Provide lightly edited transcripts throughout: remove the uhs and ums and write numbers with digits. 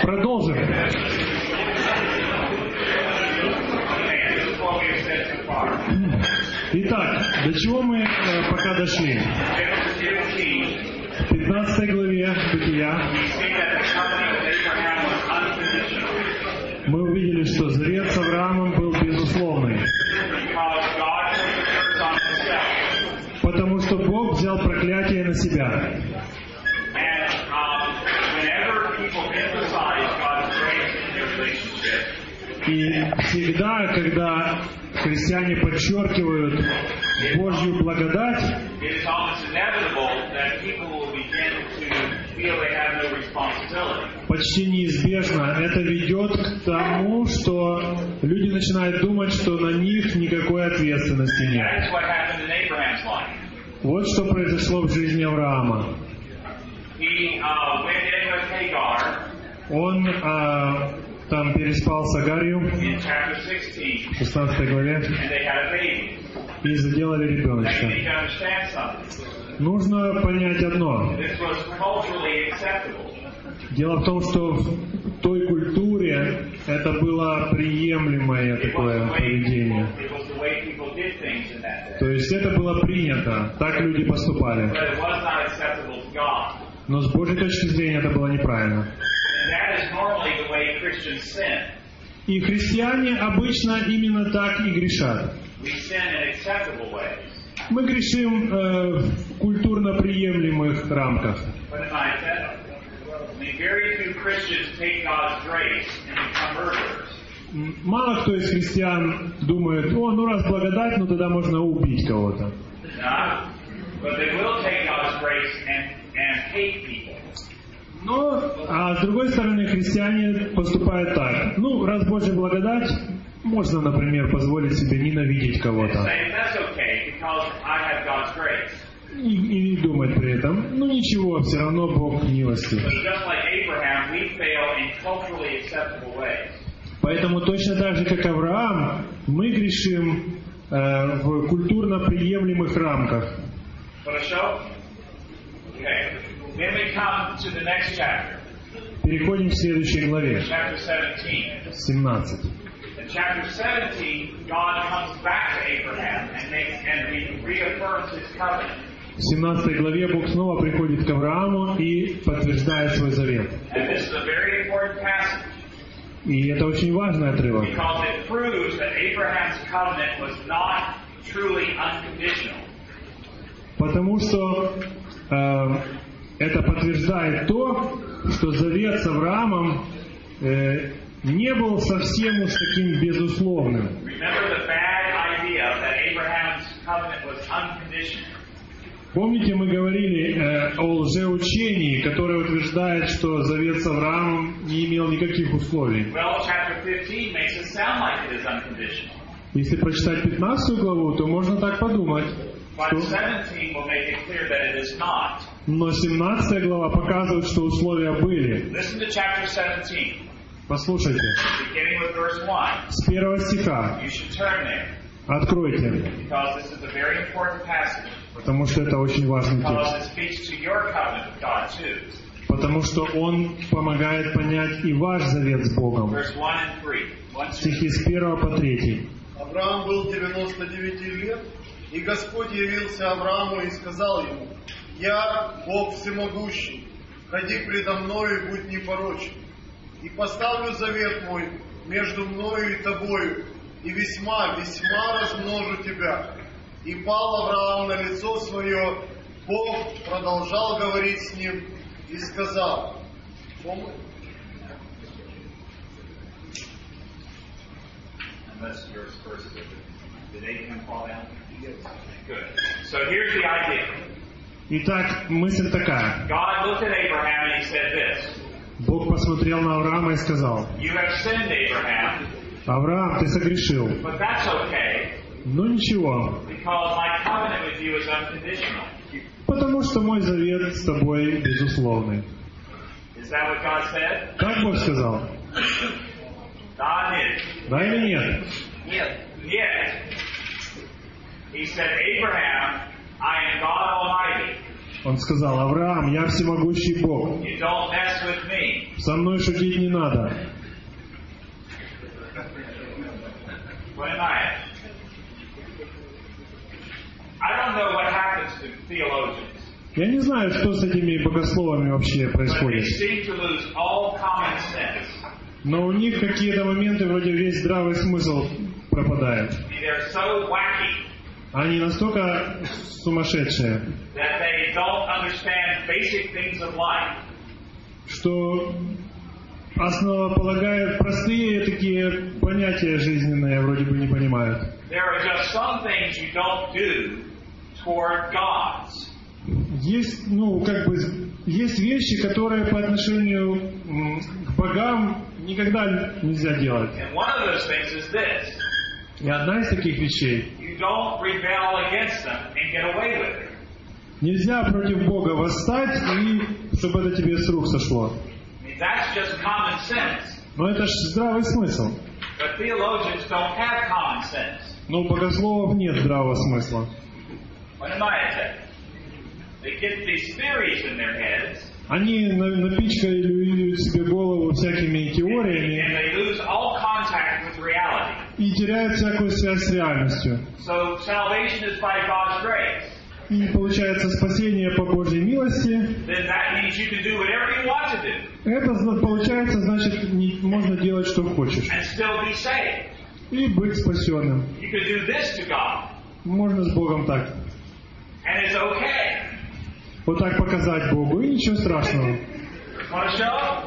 Продолжим. Итак, до чего мы пока дошли? В 15 главе Бытия мы увидели, что завет с Авраамом был безусловный. Потому что Бог взял проклятие на себя. И всегда, когда христиане подчеркивают Божью благодать, почти неизбежно это ведет к тому, что люди начинают думать, что на них никакой ответственности нет. Вот что произошло в жизни Авраама. Он там переспал с Агарью в 16 главе и заделали ребеночка. Нужно понять одно. Дело в том, что в той культуре это было приемлемое такое поведение. То есть это было принято, так люди поступали. Но с Божьей точки зрения это было неправильно. И христиане обычно именно так и грешат. Мы грешим в культурно приемлемых рамках. Мало кто из христиан думает: о, ну раз благодать, ну тогда можно убить кого-то. Но, а с другой стороны, христиане поступают так. Ну, раз Божья благодать, можно, например, позволить себе ненавидеть кого-то. И думать при этом: ну ничего, все равно Бог милостив. Поэтому точно так же, как Авраам, мы грешим в культурно приемлемых рамках. Переходим к следующей главе, 17. В 17 главе Бог снова приходит к Аврааму и подтверждает свой завет. И это очень важный отрывок. Потому что это подтверждает то, что завет с Авраамом не был совсем уж таким безусловным. Помните, мы говорили о лжеучении, которое утверждает, что завет с Авраамом не имел никаких условий. Если прочитать 15 главу, то можно так подумать. Но 17 глава показывает, что условия были. Послушайте. С 1 стиха. Откройте. Потому что это очень важный текст. Потому что он помогает понять и ваш завет с Богом. Стихи с 1 по 3. Авраам был 99 лет, и Господь явился Аврааму и сказал ему: «Я, Бог всемогущий, ходи предо мною и будь непорочен, и поставлю завет мой между мною и тобою, и весьма, весьма размножу тебя». И пал Авраам на лицо свое, Бог продолжал говорить с ним и сказал: Итак, мысль такая. Бог посмотрел на Авраама и сказал: Авраам, ты согрешил. Но ничего. Потому что мой завет с тобой безусловный. Как Бог сказал? Да или нет? Нет. He said, Abraham, I am God Almighty. Он сказал: Авраам, я всемогущий Бог. You don't mess with me. Со мной шутить не надо. What am I? I don't know what happens to theologians. Я не знаю, что с этими богословами вообще But they происходит. seem to lose all common sense. Но у них какие-то моменты вроде весь здравый смысл пропадает. They're so wacky Они настолько сумасшедшие, that they don't understand basic things of life. что основополагают простые такие понятия жизненные вроде бы не понимают. There are just some things you don't do toward gods. Есть, есть вещи, которые по отношению к богам никогда нельзя делать. And one of those things is this. И одна из таких вещей: You don't rebel against them and get away with it. нельзя против Бога восстать, и чтобы это тебе с рук сошло. I mean, that's just common sense. Но это ж здравый смысл. But theologians don't have common sense. Но у богословов нет здравого смысла. What am I saying? They get these theories in their heads, Они напичкали себе голову всякими and теориями they lose all contact with reality. и теряют всякую связь с реальностью. So salvation is by God's grace. И получается спасение по Божьей милости. Then that means you can do whatever you want to do Это получается, значит, можно делать, что хочешь. and still be saved. И быть спасенным. You can do this to God, Можно с Богом так. and it's okay. Вот так показать Богу, и ничего страшного. Want to show?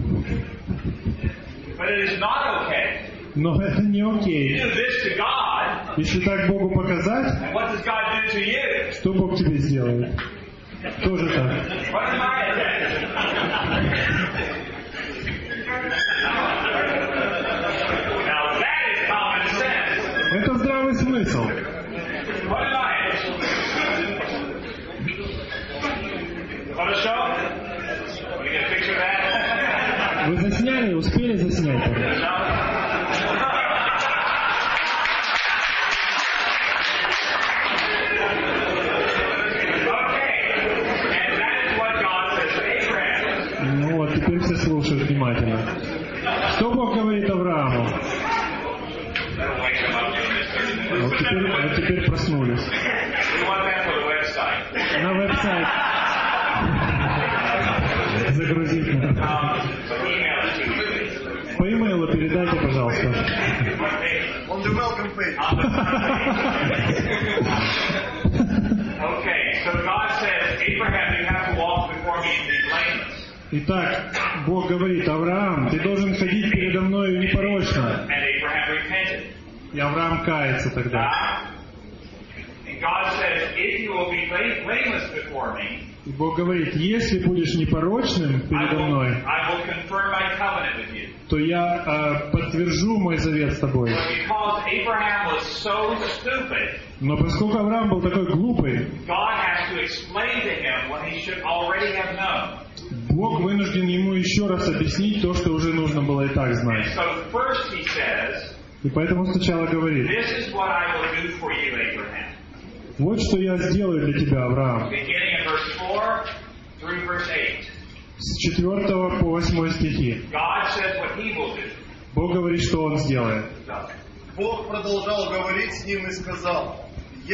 But it is not okay. Но это не You окей. do this to God, Если так Богу показать, and what does God do to you? что Бог тебе сделает? Тоже так. What am I saying? Now that is common sense. Это здравый смысл. What am I? Want to show? Want to get a picture of that? Вы засняли? Успели заснять? Ну вот, теперь все слушают внимательно. Что Бог говорит Аврааму? Вот теперь проснулись. На веб-сайт. Загрузить надо. По имейлу передайте, пожалуйста. On the welcome page. Okay, so God says, Abraham, you have to walk before me and be blameless. Итак, Бог говорит: Авраам, ты должен ходить передо мной непорочно. And Abraham repented. И Авраам кается тогда. And God says, if you will be blameless before me, И Бог говорит: если будешь непорочным передо мной, I will confirm my covenant with you. то я подтвержу мой завет с тобой. But because Abraham was so stupid, Но поскольку Авраам был такой глупый, God has to explain to him what he should already have known. Бог вынужден ему еще раз объяснить то, что уже нужно было и так знать. And so first he says, И поэтому сначала говорит: this is what I will do for you, Abraham. вот что я сделаю для тебя, Авраам. Beginning in verse 4 through verse 8. С 4 по 8 стихи. God says what he will do. Бог говорит, что Он сделает. Бог продолжал говорить с ним и сказал: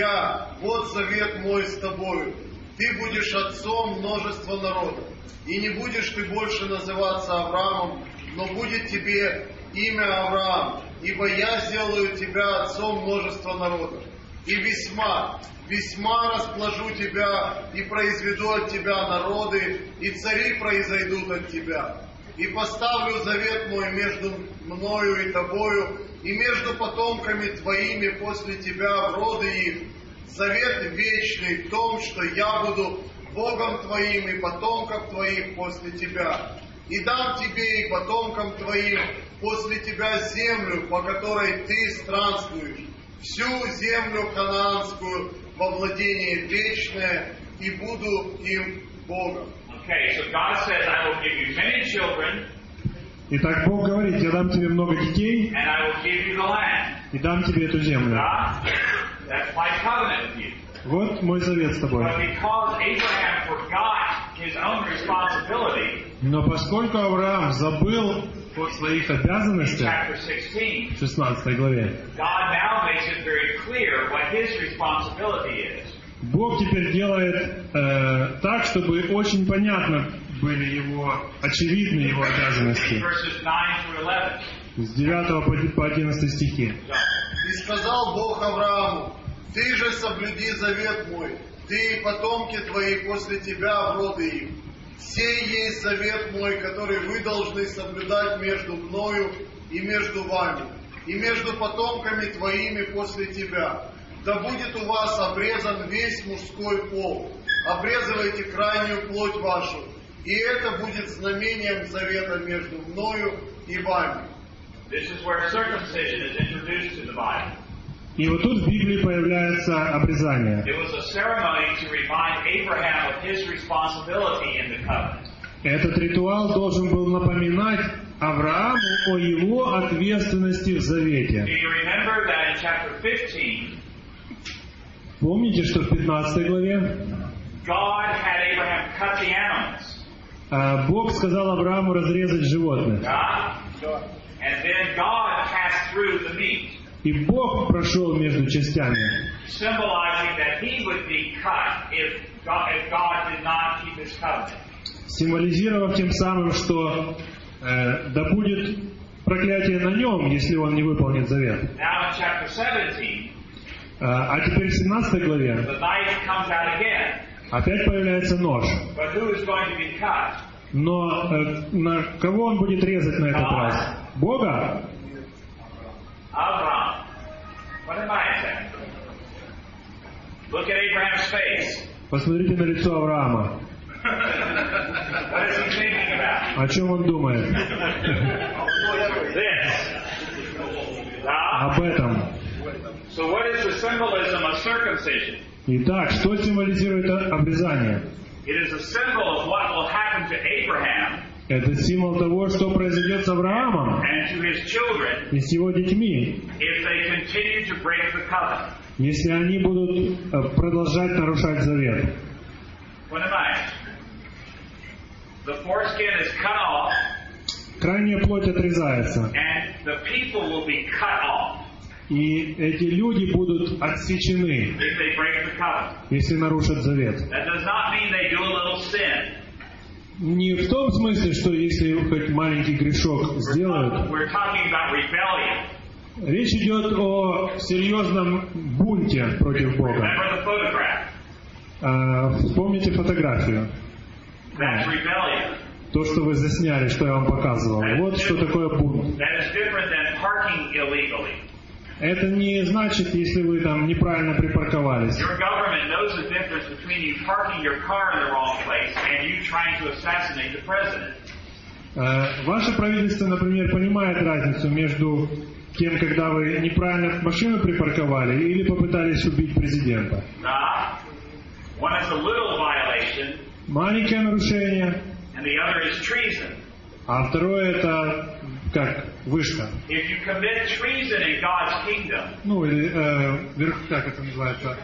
вот завет мой с тобою. Ты будешь отцом множества народов. И не будешь ты больше называться Авраамом, но будет тебе имя Авраам, ибо я сделаю тебя отцом множества народов. И весьма расположу тебя, и произведу от тебя народы, и цари произойдут от тебя. И поставлю завет мой между мною и тобою, и между потомками твоими после тебя в роды их. Завет вечный в том, что я буду Богом твоим и потомков твоих после тебя. И дам тебе и потомкам твоим после тебя землю, по которой ты странствуешь, всю землю ханаанскую во владение вечное, и буду им Богом. Okay, so God says, I will give you many children, Итак, Бог говорит: я дам тебе много детей, and I will give you the land. и дам тебе эту землю. That's my covenant with you. Вот мой завет с тобой. But because Abraham forgot his own responsibility Но поскольку Авраам забыл о своих in обязанностях chapter 16, в 16 главе, God now makes it very clear what his responsibility is. Бог теперь делает так, чтобы очень понятно были его, очевидны его обязанности. Verses 9 through 11. С 9 по 11 стихи. И сказал Бог Аврааму: ты же соблюди завет мой, ты и потомки твои после тебя в роды их. Сей есть завет мой, который вы должны соблюдать между мною и между вами, и между потомками твоими после тебя. Да будет у вас обрезан весь мужской пол. Обрезывайте крайнюю плоть вашу, и это будет знамением завета между мною и вами. This is where circumcision is introduced to the Bible. И вот тут в Библии появляется обрезание. It was a ceremony to remind Abraham of his responsibility in the covenant. Этот ритуал должен был напоминать Аврааму о его ответственности в Do завете. you remember that in chapter 15, Помните, что в 15 главе God had Abraham cut the animals? Бог сказал Аврааму разрезать животных. God? And then God passed through the meat, И Бог прошел между частями, symbolizing that he would be cut if God did not keep his covenant. символизировав тем самым, что да будет проклятие на нем, если он не выполнит завет. Now in chapter 17, А теперь в 17 главе the knife comes out again. опять появляется нож. But who is going to be cut? Но на кого он будет резать на этот раз? Бога? Abraham. What am I saying? Look at Abraham's face. Посмотрите на лицо Авраама. What is he thinking about? О чем он думает? This. Об этом. So what is the symbolism of circumcision? Итак, что символизирует обрезание? It is a symbol of what will happen to Abraham Это символ того, что произойдет с Авраамом and to his children и с его детьми, if they continue to break the covenant. если они будут продолжать нарушать завет. Понимаешь? The foreskin is cut off Крайняя плоть отрезается, and the people will be cut off и эти люди будут отсечены, if they break the covenant. если нарушат завет. That does not mean they do a little sin. Не в том смысле, что если хоть маленький грешок сделают. We're talking about rebellion. Речь идет о серьезном бунте против Бога. Remember the photograph? Вспомните фотографию. That's rebellion. То, что вы засняли, что я вам показывал. Вот что такое бунт. That is different than parking illegally. Это не значит, если вы там неправильно припарковались. Your government knows the difference between you parking your car in the wrong place and you trying to assassinate the president. Ваше правительство, например, понимает разницу между тем, когда вы неправильно машину припарковали или попытались убить президента. One is a little violation, Маленькое нарушение, and the other is treason. а второе это как вышка. If you commit treason in God's kingdom, Ну или как это называется?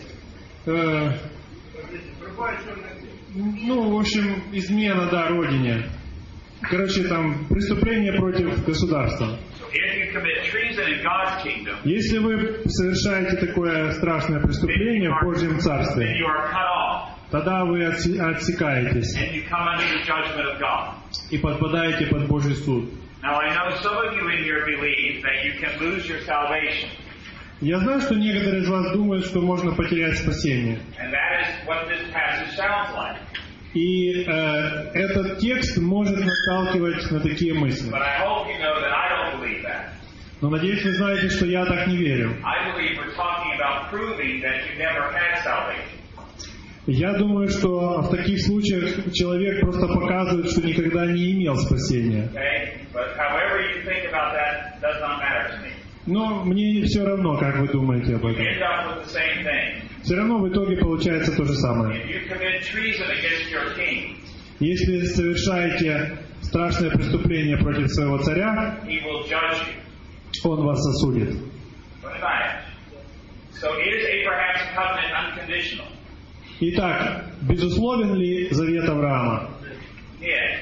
Ну, в общем, измена, да, родине. Короче, там преступление против государства. if you commit treason in God's kingdom, Если вы совершаете такое страшное преступление в Божьем then Царстве, you are cut off тогда вы отсекаетесь and you come under the judgment of God. и подпадаете под Божий суд. Now I know some of you in here believe that you can lose your salvation, Я знаю, что некоторые из вас думают, что можно потерять спасение. and that is what this passage sounds like. И этот текст может наталкивать на такие мысли. But I hope you know that I don't believe that. Но надеюсь, вы знаете, что я так не верю. I believe we're talking about proving that you never had salvation. Я думаю, что в таких случаях человек просто показывает, что никогда не имел спасения. Okay? But however you think about that does not matter to me. Но мне все равно, как вы думаете об You этом. end up with the same thing. Все равно в итоге получается то же самое. If you commit treason against your king, Если совершаете страшное преступление против своего царя, he will judge you. он вас осудит. Понимаешь? So is Abraham's covenant unconditional? Итак, безусловен ли завет Авраама? Нет.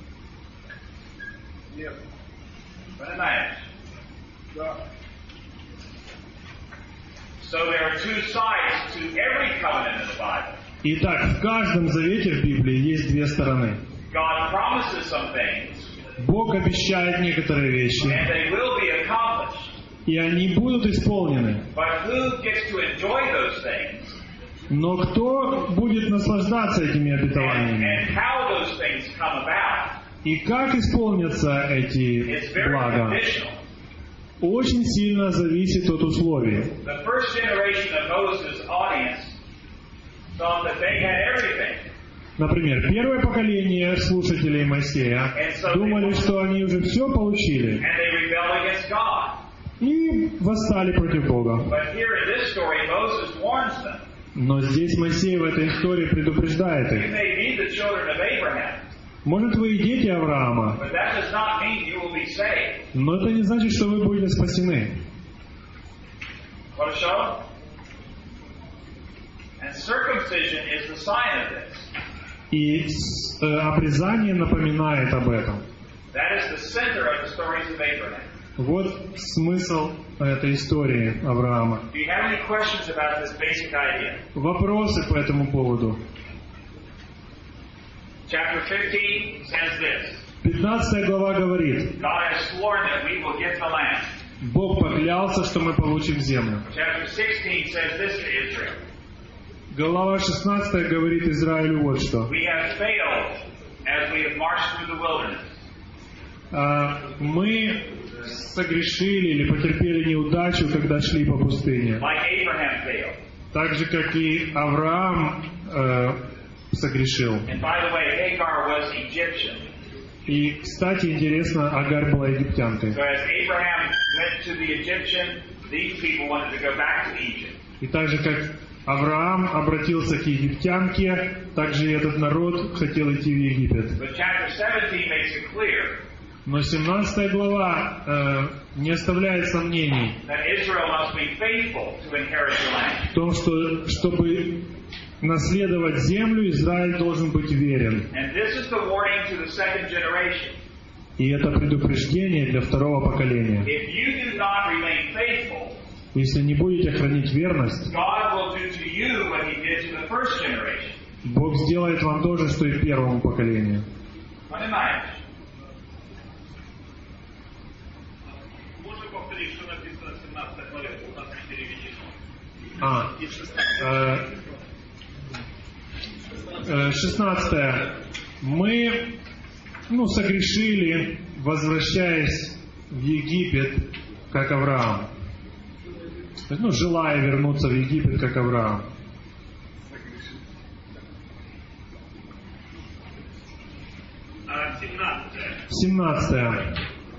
Нет. Понимаешь? Да. So there are two sides to every covenant in the Bible. Итак, в каждом завете в Библии есть две стороны. God promises some things, Бог обещает некоторые вещи, and they will be accomplished. и они будут исполнены. But who gets to enjoy those things, Но кто будет наслаждаться этими обетованиями? and how those things come about, И как исполнятся эти is very блага? conditional. Очень сильно зависит от условий. The first generation of Moses' audience thought that they had everything. Например, первое поколение слушателей Моисея думали, что они уже все получили, And they rebelled against God. и восстали против Бога. But here in this story, Moses warns them. Но здесь Моисей в этой истории предупреждает You их. may be the children of Abraham, Может, вы и дети Авраама, but that does not mean you will be saved. но это не значит, что вы будете спасены. Want to show? And circumcision is the sign of this. И обрезание напоминает об этом. That is the center of the stories of Abraham. Вот смысл этой истории Авраама. Do you have any questions about this basic idea? Вопросы по этому поводу. Chapter 15 says this. 15 глава говорит, God has sworn that we will get the land. Бог поклялся, что мы получим землю. Chapter 16 says this to Israel. Глава 16 говорит Израилю вот что. We have failed as we have marched through the wilderness. Мы согрешили или потерпели неудачу, когда шли по пустыне. Like Abraham failed. Так же, как и Авраам согрешил. And by the way, Hagar was Egyptian. И, кстати, интересно, Агарь была египтянкой. So as Abraham went to the Egyptian, these people wanted to go back to Egypt. И так же, как Авраам обратился к египтянке, так же и этот народ хотел идти в Египет. But chapter 17 makes it clear Но 17 глава не оставляет сомнений that Israel must be faithful to inherit the land. в том, что чтобы наследовать землю, Израиль должен быть верен. And this is the warning to the second generation. И это предупреждение для второго поколения. If you do not remain faithful, Если не будете хранить верность, God will do to you what He did to the first generation. Бог сделает вам то же, что и первому поколению. Понимаешь? Можно повторить, что написано в 17 главе, у нас переведено. 16. Мы согрешили, возвращаясь в Египет, как Авраам. То есть, желая вернуться в Египет, как Авраам. 17.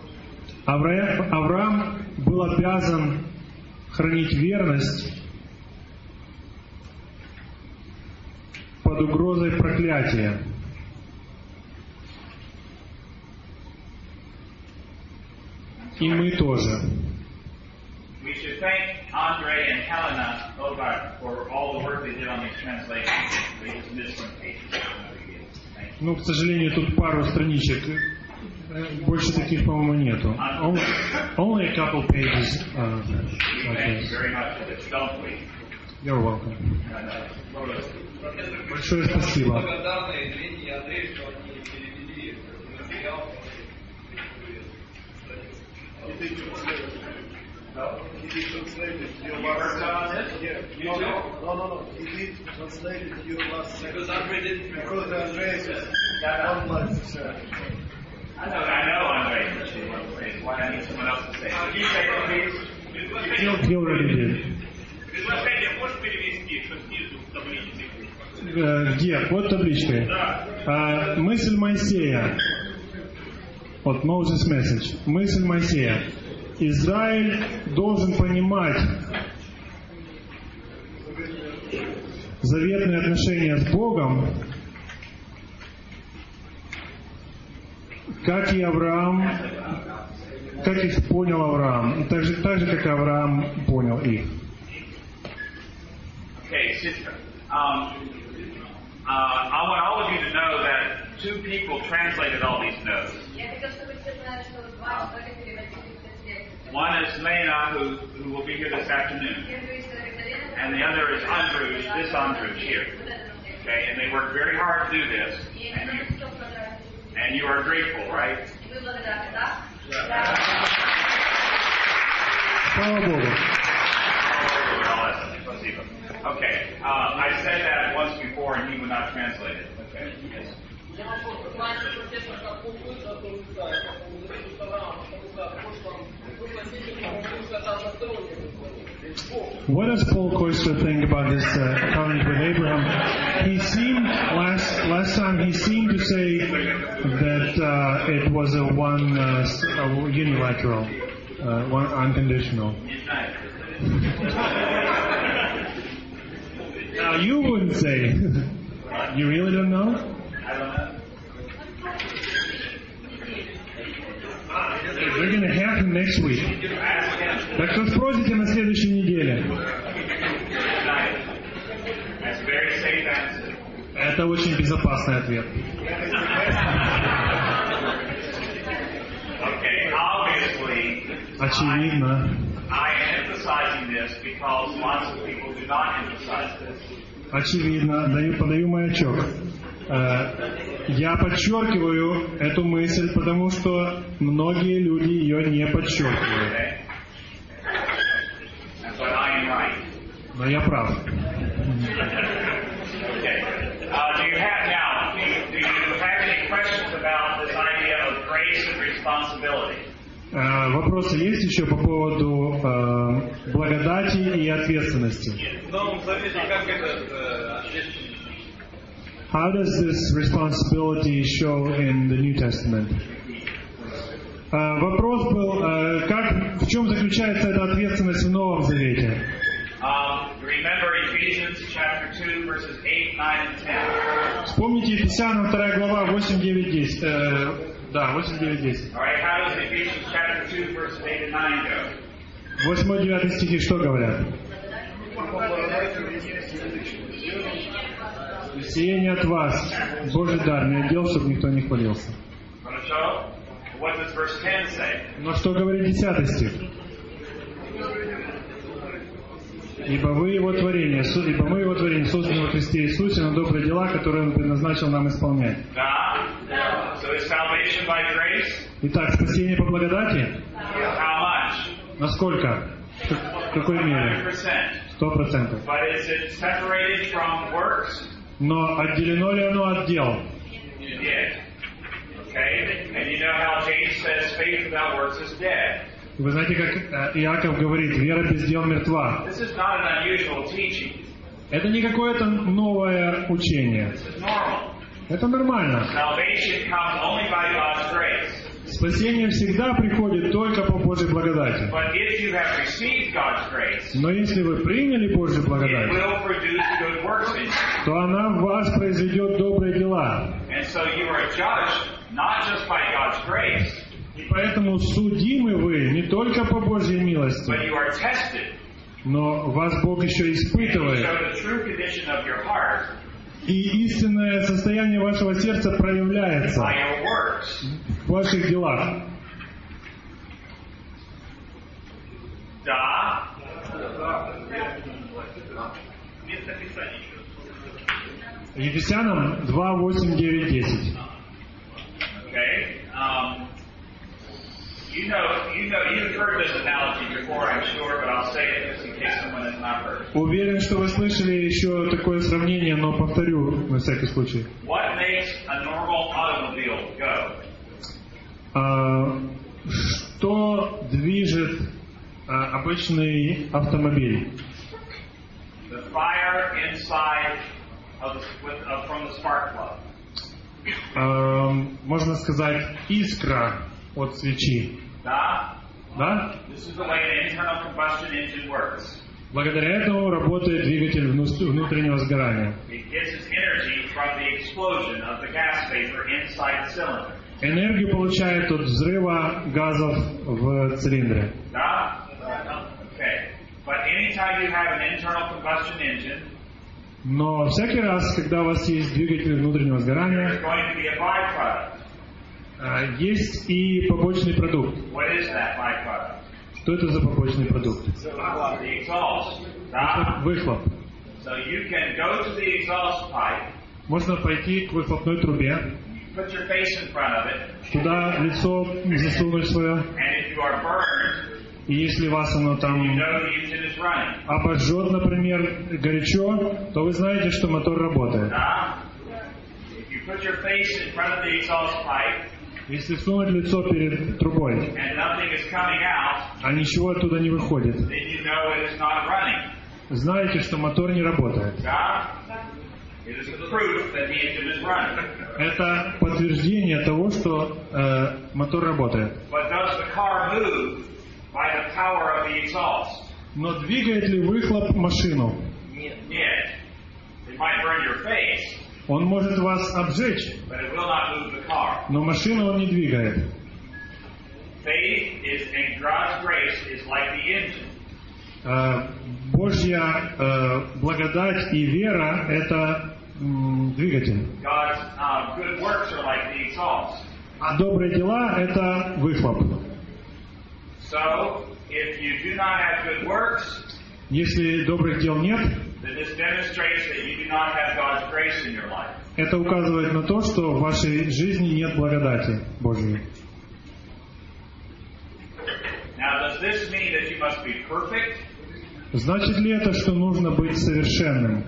Авраам был обязан хранить верность под угрозой проклятия. И мы тоже. We should thank Andre and Helena Bogart for all the work they did on these translations. They just missed some pages. Thank you. К сожалению, тут пару страничек. Больше таких, по-моему, нету. Only a couple pages. Thank you very much for this, don't we? You're welcome. Большое спасибо. Благодарны Елене и Андрею, что они перевели материал. No, he did translated your You heard last about this? Yeah. You too? No. He did translated your last Because Andre didn't. Because Andreas is online to say. I know Andre said she wants to say it. Why I need someone else to say it? Could you say it, please? He already did. Предложение можешь перевести, что снизу в таблице? Где? Под табличкой. Мысль Моисея. Вот Moses Message. Мысль Моисея. Израиль должен понимать заветные отношения с Богом, как и Авраам, как их понял Авраам, и так же, как Авраам понял их. Okay, sister. I want all of you to know that two people translated all these notes. One is Lena, who will be here this afternoon. And the other is Andrush, this Andrush here. Okay, and they worked very hard to do this. And you are grateful, right? Okay, I said that once before and he would not translate it. Okay, yes. What does Paul Koester think about this covenant with Abraham? He seemed last time he seemed to say that it was a unilateral, one unconditional. Now you wouldn't say. You really don't know? I don't know. They're going to happen next week. Так что спросите на следующей неделе. Это очень безопасный ответ. Очевидно. Очевидно. Подаю маячок. Я подчеркиваю эту мысль, потому что многие люди ее не подчеркивают. Но я прав. Вопросы есть еще по поводу благодати и ответственности? How does this responsibility show in the New Testament? Вопрос был, в чем заключается эта ответственность в Новом Завете? Вспомните Ефесянам 2 глава 8, 9, 10. Да, 8, 9, 10. 8-9 стихи что говорят? Сие не от вас, Божий дар, не отдел, чтобы никто не хвалился. Но что говорит 10 стих? Ибо мы его творение, созданы во Христе Иисусе на добрые дела, которые Он предназначил нам исполнять. Итак, спасение по благодати? Насколько? В какой мере? 100%. Но отделено ли оно от дел? Вы знаете, как Иаков говорит, вера без дел мертва. Это не какое-то новое учение. Это нормально. Спасение всегда приходит только по Божьей благодати. Но если вы приняли Божью благодать, то она в вас произведет добрые дела. И поэтому судимы вы не только по Божьей милости, но вас Бог еще испытывает. И истинное состояние вашего сердца проявляется в ваших делах. Да. Ефесянам 2, 8, 9, 10. Okay. You've heard this analogy before, I'm sure, but I'll say it just in case someone has not heard. Уверен, что вы слышали еще такое сравнение, но повторю на всякий случай. What makes a normal automobile go? Что движет обычный автомобиль? The fire inside from the spark plug. Можно сказать, искра от свечи. Да? Да? This is the way an internal combustion engine works. Благодаря этому работает двигатель внутреннего сгорания. It gets its energy from the explosion of the gas vapor inside the cylinder. Энергию получает от взрыва газов в цилиндре. Да? Okay. But anytime you have an internal combustion engine, Но всякий раз, когда у вас есть двигатель внутреннего there's сгорания, going to be a byproduct. есть и побочный продукт. What is that byproduct? Что это за побочный продукт? The exhaust. Да? Выхлоп. So you can go to the exhaust pipe, Можно пойти к выхлопной трубе, put your face in front of it, туда лицо засунуть свое, and if you are burned, и если вас оно you там know the engine is running. обожжет, например, горячо, то вы знаете, что мотор работает. Да? If you put your face in front of the exhaust pipe Если сунуть лицо перед трубой, and nothing is coming out, а ничего оттуда не выходит, then you know it is not running. знаете, что мотор не работает. Да? It is the proof that the engine is running. Это подтверждение того, что мотор работает. But does the car move by the power of the exhaust? Но двигает ли выхлоп машину? Yes. It might burn your face, Он может вас обжечь, but it will not move the car. но машину он не двигает. Faith is, and God's grace is like the engine. Божья благодать и вера – это двигатель. God's good works are like the exhaust. А добрые дела – это выхлоп. So, if you do not have good works, Если добрых дел нет, then this demonstrates that you do not have God's grace in your life. это указывает на то, что в вашей жизни нет благодати Божьей. Now, does this mean that you must be perfect? Значит ли это, что нужно быть совершенным?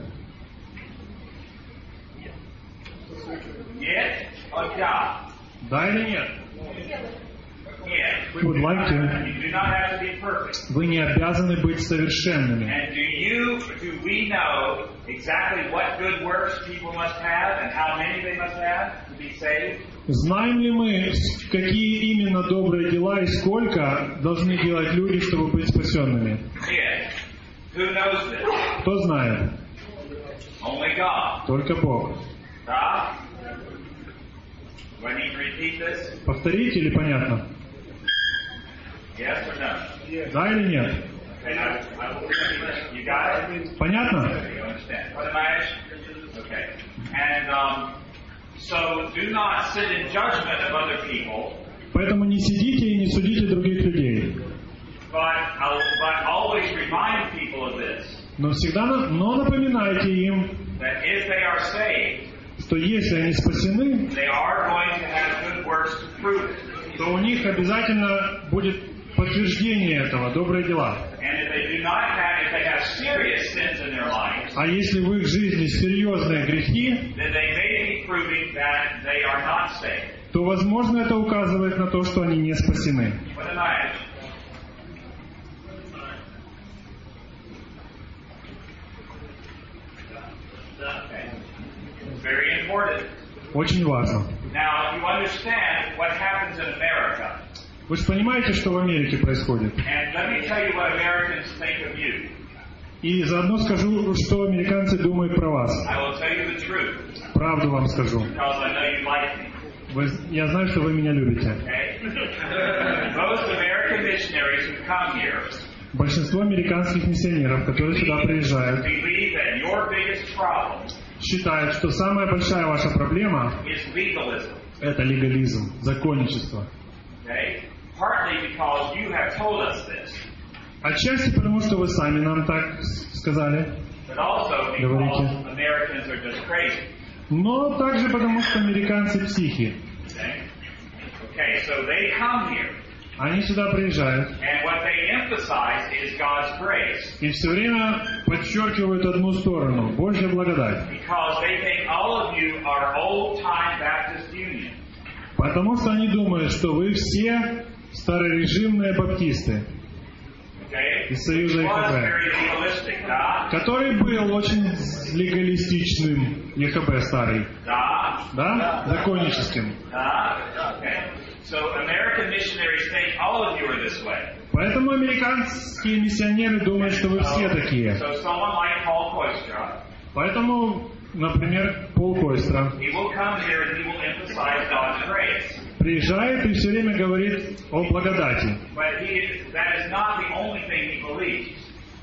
Нет? Or да? Да или нет? Yes. We would like to. You do not have to be perfect. Вы не обязаны быть совершенными. And do we know exactly what good works people must have and how many they must have to be saved? Знаем ли мы, какие именно добрые дела и сколько должны делать люди, чтобы быть спасенными? Yes. Who knows this? Кто знает? Only God. Только Бог. Да? Do I need to repeat this? Повторите или понятно? Yes or no? Да или нет? Okay, I will repeat this. You got it? Понятно? You understand? What am I asking? Okay. And so do not sit in judgment of other people, Поэтому не сидите и не судите других людей. but always remind people of this, Но напоминайте им, that if they are saved, что если они спасены, they are going to have good works to prove it. то у них обязательно будет подтверждение этого, добрые дела. And if they have serious sins in their lives, А если в их жизни серьезные грехи, then they may be proving that they are not saved. то, возможно, это указывает на то, что они не спасены. What am I asking? Okay. Very important. Очень важно. Now, you understand what happens in America. Вы же понимаете, что в Америке происходит? And let me tell you what Americans think of you. И заодно скажу, что американцы думают про вас. I will tell you the truth, Правду вам скажу. because I know you like me. Я знаю, что вы меня любите. Okay? Most American missionaries who come here Большинство американских миссионеров, которые сюда приезжают, believe that your biggest problem считают, что самая большая ваша проблема is legalism. – это легализм, законничество. Okay? Partly because you have told us this, Отчасти потому, что вы сами нам так сказали, but also because Americans are just crazy. но также потому, что американцы психи. Okay? Okay, so they come here, Они сюда приезжают and what they emphasize is God's grace, и все время подчеркивают одну сторону – Божья благодать. because they think all of you are old-time Baptist Union. Потому что они думают, что вы все старорежимные баптисты Okay? из Союза It was ЕХБ, very legalistic, да? который был очень легалистичным, ЕХБ старый, Да? да, законническим. Да? Okay. So American missionaries think all of you are this way. Поэтому американские миссионеры думают, что вы все такие. So someone like Paul Koistra, Поэтому, например, Пол Койстра he will come here and he will emphasize God's grace. приезжает и все время говорит о благодати. But that is not the only thing he believes.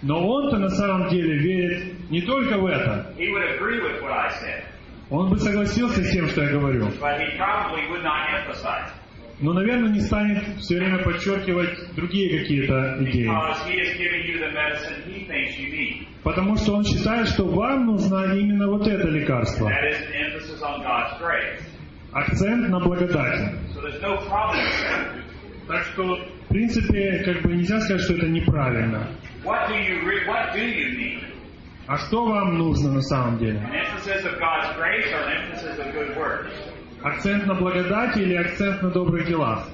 Но он-то на самом деле верит не только в это. He would agree with what I said, Он бы согласился с тем, что я говорю. but he probably would not emphasize it. Но, наверное, не станет все время подчеркивать другие какие-то идеи. Because he is giving you the medicine he thinks you need. Потому что он считает, что вам нужно именно вот это лекарство. That is an emphasis on God's grace. Акцент на благодати. So there's no problem with that. Так что, в принципе, как бы нельзя сказать, что это неправильно. What do you need? А что вам нужно на самом деле? An emphasis of God's grace or an emphasis of good works? Акцент на благодати или акцент на добрых делах?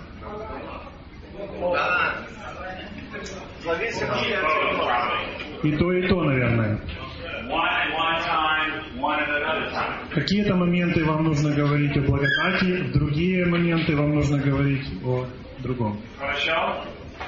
Зависит Both, probably. И то, наверное. One at one time, one at another time. В какие-то моменты вам нужно говорить о благодати, в другие моменты вам нужно говорить о другом. Хорошо?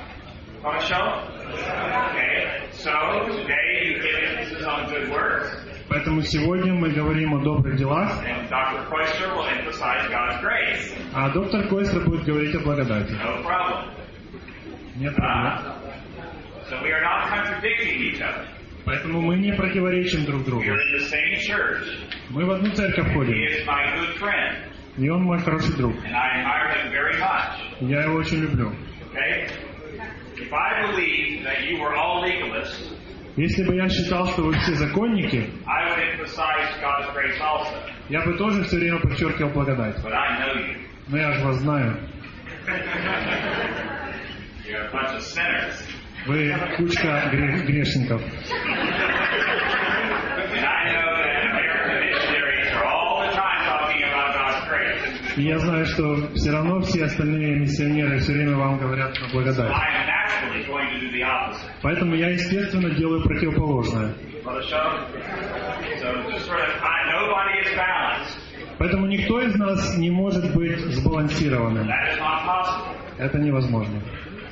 Okay. So today you give emphasis on good works, Поэтому сегодня мы говорим о добрых делах, and Dr. Koester will emphasize God's grace. а доктор Койстер будет говорить о благодати. No problem. Нет проблем. So we are not contradicting each other. Поэтому мы не противоречим друг We другу. are in the same church. Мы в одну церковь He ходим, is my good friend, и он мой хороший друг. and I admire him very much. Я его очень люблю. Okay? If I believe that you were all legalists, Если бы я считал, что вы все законники, I would emphasize God's grace also. я бы тоже все время подчеркивал благодать. But I know you. Но я же вас знаю. You're a bunch of sinners. Вы кучка грешников. And I know that American missionaries are all the time talking about God's grace. И я знаю, что все равно все остальные миссионеры все время вам говорят о благодати. I am naturally going to do the opposite. Поэтому я, естественно, делаю противоположное. Brother Sean? So just sort of, nobody is balanced. Поэтому никто из нас не может быть сбалансированным. That is not possible. Это невозможно.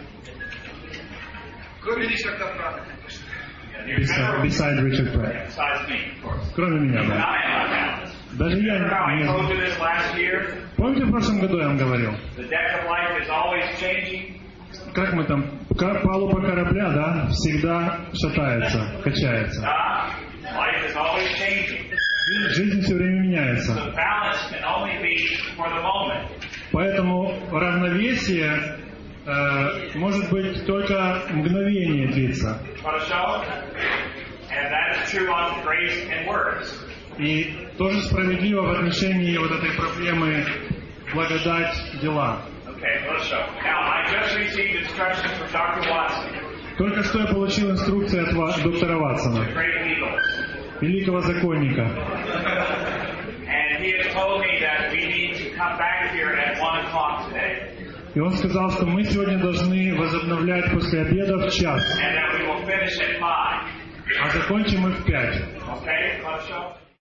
Кроме Ричарда Прата, конечно. And you remember, Beside Richard Pratt. besides me, of course. Кроме меня, But да. I am not balanced. Даже я Remember how I told не... you this last year? Помните, в прошлом году я вам говорил? The deck of life is always changing. Как мы там? Палуба корабля, да? Всегда шатается, качается. Life is always changing. Жизнь все время меняется. So balance can only be for the moment. Поэтому равновесие может быть только мгновение длиться. Хорошо? And that is true on grace and works. И тоже справедливо в отношении вот этой проблемы благодать дела. Okay, хорошо. Now, I just received instructions from Dr. Watson, Только что я получил инструкции от доктора Ватсона, the great legalist. великого законника. And he has told me that we need to come back here at 1 o'clock today. И он сказал, что мы сегодня должны возобновлять после обеда в час, And that we will finish at 5. а закончим мы в 5. Okay, хорошо?